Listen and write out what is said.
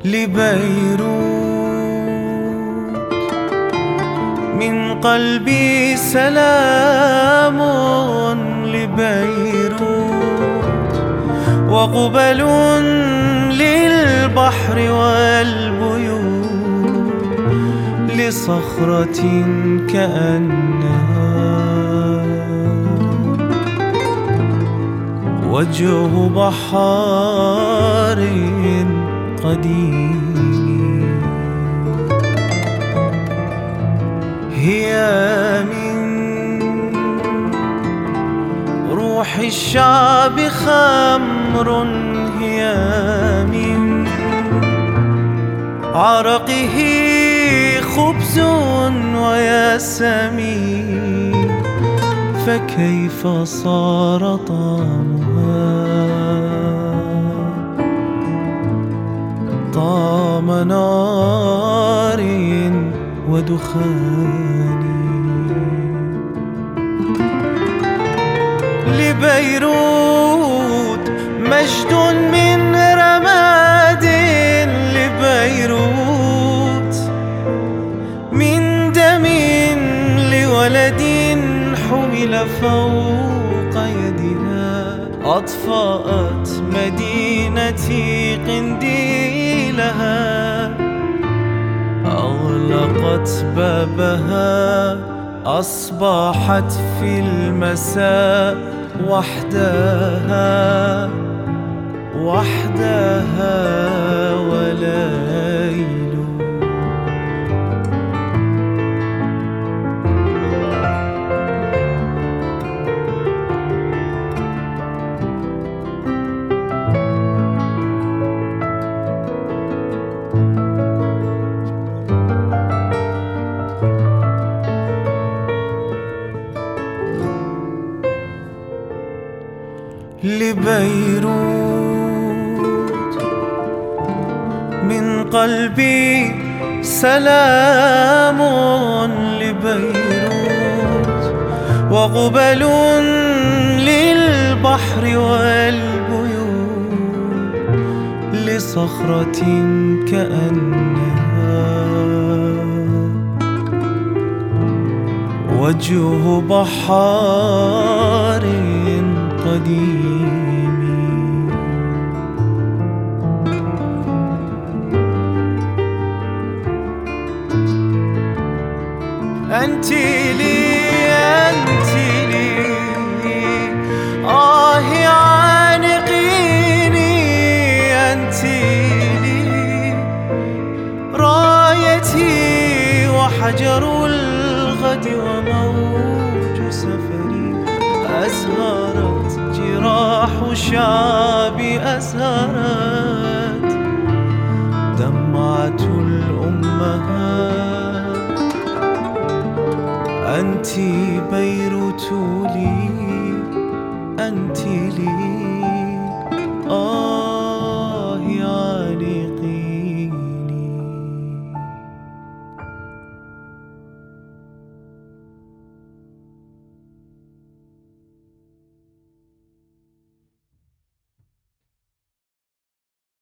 لبيروت من قلبي سلام لبيروت، وقبل للبحر والبيوت لصخرة كأنها وجه بحار قديم. هي من روح الشعب خمر، هي من عرقه خبز وياسمين، فكيف صار طعمها طعم نار ودخان. لبيروت مجد من رماد، لبيروت من دم لولد حمل فوق يدها، أطفأت مدينتي قنديلها، أغلقت بابها، أصبحت في المساء وحدها وحدها وليل. لبيروت من قلبي سلام لبيروت، وقبل للبحر والبيوت لصخرة كأنها وجه بحار قديم. أنت لي أنت لي عانقيني، أنت لي رايتي وحجر الغد وموج سفري، أزهرت جراح شعبي أزهرت